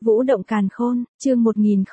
Vũ động càn khôn, chương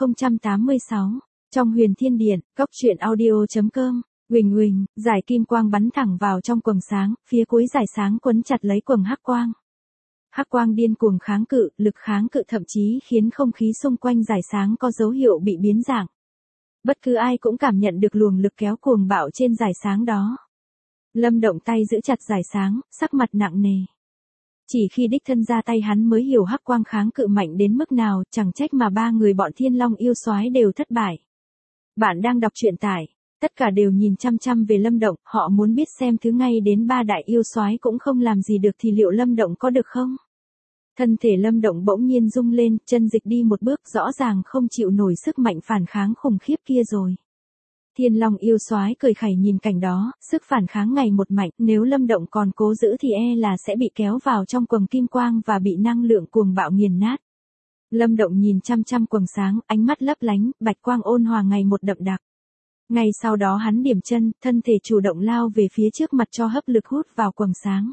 1086. Trong huyền thiên điện, cốc truyện audio.com. Huỳnh huỳnh, giải kim quang bắn thẳng vào trong quầng sáng, phía cuối giải sáng quấn chặt lấy quầng hắc quang. Hắc quang điên cuồng kháng cự, lực kháng cự thậm chí khiến không khí xung quanh giải sáng có dấu hiệu bị biến dạng. Bất cứ ai cũng cảm nhận được luồng lực kéo cuồng bạo trên giải sáng đó. Lâm Động tay giữ chặt giải sáng, sắc mặt nặng nề. Chỉ khi đích thân ra tay hắn mới hiểu hắc quang kháng cự mạnh đến mức nào, chẳng trách mà ba người bọn Thiên Long yêu soái đều thất bại. Bạn đang đọc truyện tải, tất cả đều nhìn chăm chăm về Lâm Động, họ muốn biết xem thứ ngay đến ba đại yêu soái cũng không làm gì được thì liệu Lâm Động có được không? Thân thể Lâm Động bỗng nhiên rung lên, chân dịch đi một bước, rõ ràng không chịu nổi sức mạnh phản kháng khủng khiếp kia rồi. Thiên Long yêu soái cười khẩy nhìn cảnh đó, sức phản kháng ngày một mạnh, nếu Lâm Động còn cố giữ thì e là sẽ bị kéo vào trong quầng kim quang và bị năng lượng cuồng bạo nghiền nát. Lâm Động nhìn chăm chăm quầng sáng, ánh mắt lấp lánh, bạch quang ôn hòa ngày một đậm đặc. Ngay sau đó hắn điểm chân, thân thể chủ động lao về phía trước mặt cho hấp lực hút vào quầng sáng.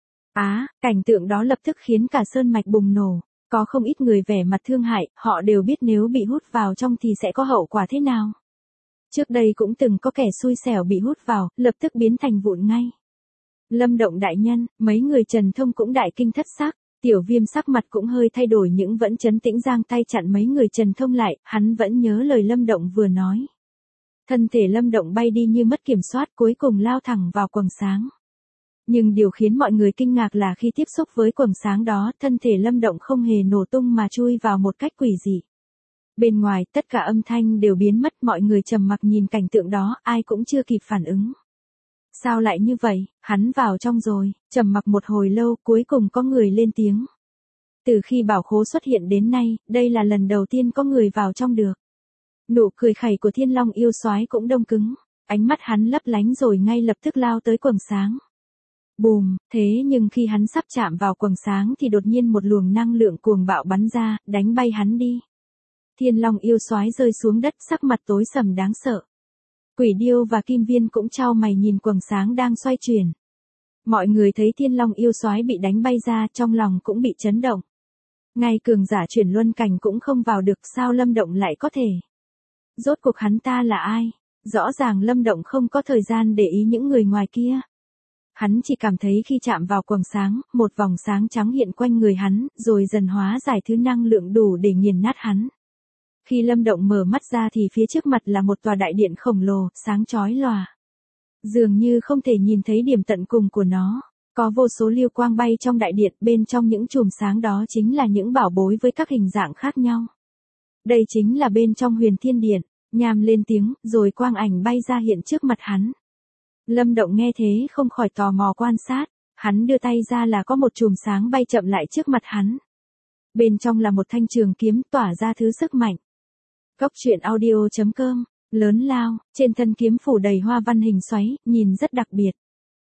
Cảnh tượng đó lập tức khiến cả sơn mạch bùng nổ, có không ít người vẻ mặt thương hại, họ đều biết nếu bị hút vào trong thì sẽ có hậu quả thế nào. Trước đây cũng từng có kẻ xui xẻo bị hút vào, lập tức biến thành vụn ngay. Lâm Động đại nhân, mấy người Trần Thông cũng đại kinh thất sắc, Tiểu Viêm sắc mặt cũng hơi thay đổi nhưng vẫn trấn tĩnh giang tay chặn mấy người Trần Thông lại, hắn vẫn nhớ lời Lâm Động vừa nói. Thân thể Lâm Động bay đi như mất kiểm soát cuối cùng lao thẳng vào quầng sáng. Nhưng điều khiến mọi người kinh ngạc là khi tiếp xúc với quầng sáng đó, thân thể Lâm Động không hề nổ tung mà chui vào một cách quỷ dị. Bên ngoài, tất cả âm thanh đều biến mất, mọi người trầm mặc nhìn cảnh tượng đó, ai cũng chưa kịp phản ứng. Sao lại như vậy, hắn vào trong rồi, trầm mặc một hồi lâu, cuối cùng có người lên tiếng. Từ khi bảo khố xuất hiện đến nay, đây là lần đầu tiên có người vào trong được. Nụ cười khẩy của Thiên Long yêu soái cũng đông cứng, ánh mắt hắn lấp lánh rồi ngay lập tức lao tới quầng sáng. Bùm, thế nhưng khi hắn sắp chạm vào quầng sáng thì đột nhiên một luồng năng lượng cuồng bạo bắn ra, đánh bay hắn đi. Thiên Long yêu soái rơi xuống đất, sắc mặt tối sầm đáng sợ. Quỷ Điêu và Kim Viên cũng chau mày nhìn quầng sáng đang xoay chuyển. Mọi người thấy Thiên Long yêu soái bị đánh bay ra, trong lòng cũng bị chấn động. Ngay cường giả chuyển luân cảnh cũng không vào được, sao Lâm Động lại có thể? Rốt cuộc hắn ta là ai? Rõ ràng Lâm Động không có thời gian để ý những người ngoài kia. Hắn chỉ cảm thấy khi chạm vào quầng sáng, một vòng sáng trắng hiện quanh người hắn, rồi dần hóa giải thứ năng lượng đủ để nghiền nát hắn. Khi Lâm Động mở mắt ra thì phía trước mặt là một tòa đại điện khổng lồ, sáng chói lòa. Dường như không thể nhìn thấy điểm tận cùng của nó. Có vô số lưu quang bay trong đại điện, bên trong những chùm sáng đó chính là những bảo bối với các hình dạng khác nhau. Đây chính là bên trong huyền thiên điện, Nham lên tiếng, rồi quang ảnh bay ra hiện trước mặt hắn. Lâm Động nghe thế không khỏi tò mò quan sát, hắn đưa tay ra là có một chùm sáng bay chậm lại trước mặt hắn. Bên trong là một thanh trường kiếm tỏa ra thứ sức mạnh. Cốc truyện audio.com, lớn lao, trên thân kiếm phủ đầy hoa văn hình xoáy, nhìn rất đặc biệt.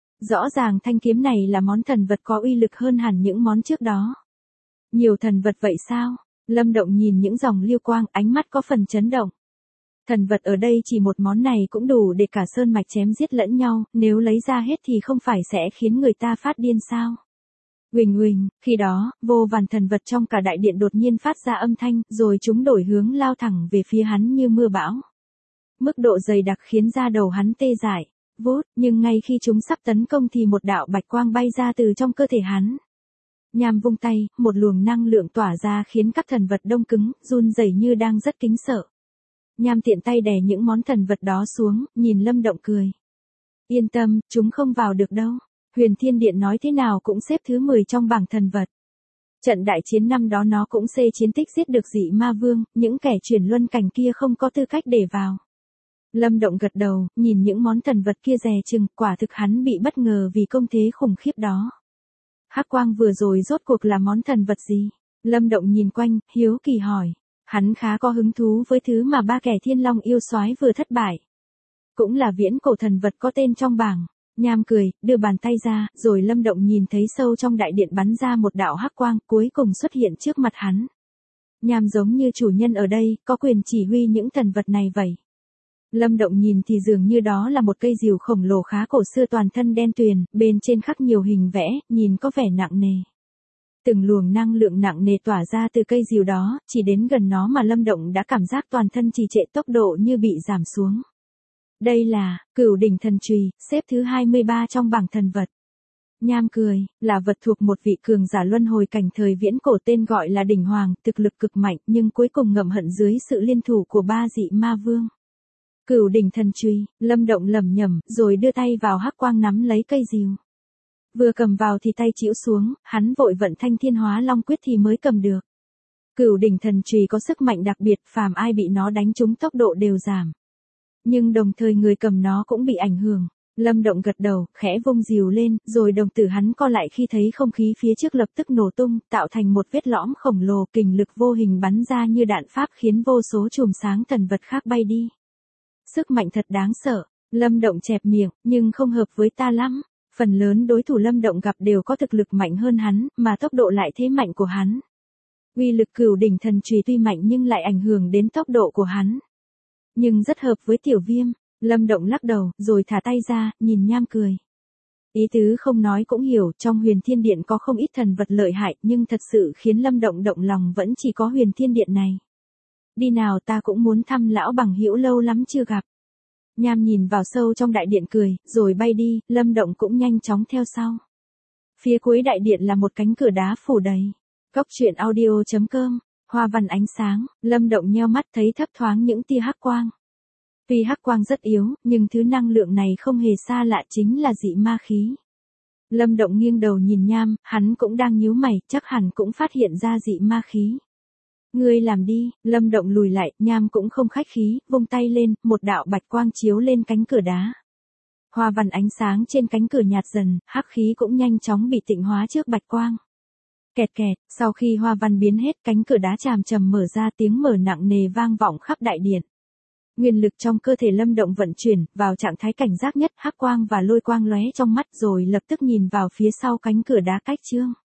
Rõ ràng thanh kiếm này là món thần vật có uy lực hơn hẳn những món trước đó. Nhiều thần vật vậy sao? Lâm Động nhìn những dòng lưu quang, ánh mắt có phần chấn động. Thần vật ở đây chỉ một món này cũng đủ để cả sơn mạch chém giết lẫn nhau, nếu lấy ra hết thì không phải sẽ khiến người ta phát điên sao? Huỳnh huỳnh, khi đó, vô vàn thần vật trong cả đại điện đột nhiên phát ra âm thanh, rồi chúng đổi hướng lao thẳng về phía hắn như mưa bão. Mức độ dày đặc khiến da đầu hắn tê dại, vút, nhưng ngay khi chúng sắp tấn công thì một đạo bạch quang bay ra từ trong cơ thể hắn. Nham vung tay, một luồng năng lượng tỏa ra khiến các thần vật đông cứng, run rẩy như đang rất kính sợ. Nham tiện tay đè những món thần vật đó xuống, nhìn Lâm Động cười. Yên tâm, chúng không vào được đâu. Huyền Thiên Điện nói thế nào cũng xếp thứ 10 trong bảng thần vật. Trận đại chiến năm đó nó cũng xê chiến tích giết được dị ma vương, những kẻ chuyển luân cảnh kia không có tư cách để vào. Lâm Động gật đầu, nhìn những món thần vật kia dè chừng, quả thực hắn bị bất ngờ vì công thế khủng khiếp đó. Hắc quang vừa rồi rốt cuộc là món thần vật gì? Lâm Động nhìn quanh, hiếu kỳ hỏi. Hắn khá có hứng thú với thứ mà ba kẻ Thiên Long yêu soái vừa thất bại. Cũng là viễn cổ thần vật có tên trong bảng. Nham cười, đưa bàn tay ra, rồi Lâm Động nhìn thấy sâu trong đại điện bắn ra một đạo hắc quang, cuối cùng xuất hiện trước mặt hắn. Nham giống như chủ nhân ở đây, có quyền chỉ huy những thần vật này vậy. Lâm Động nhìn thì dường như đó là một cây rìu khổng lồ khá cổ xưa toàn thân đen tuyền, bên trên khắc nhiều hình vẽ, nhìn có vẻ nặng nề. Từng luồng năng lượng nặng nề tỏa ra từ cây rìu đó, chỉ đến gần nó mà Lâm Động đã cảm giác toàn thân trì trệ, tốc độ như bị giảm xuống. Đây là Cửu Đỉnh Thần Chùy, xếp thứ 23 trong bảng thần vật. Nham cười, là vật thuộc một vị cường giả luân hồi cảnh thời viễn cổ tên gọi là Đỉnh Hoàng, thực lực cực mạnh nhưng cuối cùng ngậm hận dưới sự liên thủ của 3 dị ma vương. Cửu Đỉnh Thần Chùy, Lâm Động lẩm nhẩm, rồi đưa tay vào hắc quang nắm lấy cây rìu. Vừa cầm vào thì tay chĩu xuống, hắn vội vận Thanh Thiên Hóa Long Quyết thì mới cầm được. Cửu Đỉnh Thần Chùy có sức mạnh đặc biệt, phàm ai bị nó đánh trúng tốc độ đều giảm. Nhưng đồng thời người cầm nó cũng bị ảnh hưởng. Lâm Động gật đầu, khẽ vung rìu lên, rồi đồng tử hắn co lại khi thấy không khí phía trước lập tức nổ tung, tạo thành một vết lõm khổng lồ, kình lực vô hình bắn ra như đạn pháp khiến vô số chùm sáng thần vật khác bay đi. Sức mạnh thật đáng sợ. Lâm Động chẹp miệng, nhưng không hợp với ta lắm. Phần lớn đối thủ Lâm Động gặp đều có thực lực mạnh hơn hắn, mà tốc độ lại thế mạnh của hắn. Uy lực Cửu Đỉnh Thần Chùy tuy mạnh nhưng lại ảnh hưởng đến tốc độ của hắn. Nhưng rất hợp với Tiểu Viêm. Lâm Động lắc đầu, rồi thả tay ra, nhìn Nham cười. Ý tứ không nói cũng hiểu, trong Huyền Thiên Điện có không ít thần vật lợi hại, nhưng thật sự khiến Lâm Động động lòng vẫn chỉ có Huyền Thiên Điện này. Đi nào, ta cũng muốn thăm lão bằng hữu lâu lắm chưa gặp. Nham nhìn vào sâu trong đại điện cười, rồi bay đi, Lâm Động cũng nhanh chóng theo sau. Phía cuối đại điện là một cánh cửa đá phủ đầy. Cốc truyện audio.com, hoa văn ánh sáng, Lâm Động nheo mắt thấy thấp thoáng những tia hắc quang. Tuy hắc quang rất yếu, nhưng thứ năng lượng này không hề xa lạ, chính là dị ma khí. Lâm Động nghiêng đầu nhìn Nham, hắn cũng đang nhíu mày, chắc hẳn cũng phát hiện ra dị ma khí. Ngươi làm đi, Lâm Động lùi lại, Nham cũng không khách khí, vung tay lên, một đạo bạch quang chiếu lên cánh cửa đá. Hoa văn ánh sáng trên cánh cửa nhạt dần, hắc khí cũng nhanh chóng bị tịnh hóa trước bạch quang. Kẹt kẹt, sau khi hoa văn biến hết, cánh cửa đá chàm chầm mở ra, tiếng mở nặng nề vang vọng khắp đại điện. Nguyên lực trong cơ thể Lâm Động vận chuyển, vào trạng thái cảnh giác nhất, hắc quang và lôi quang lóe trong mắt, rồi lập tức nhìn vào phía sau cánh cửa đá cách trương.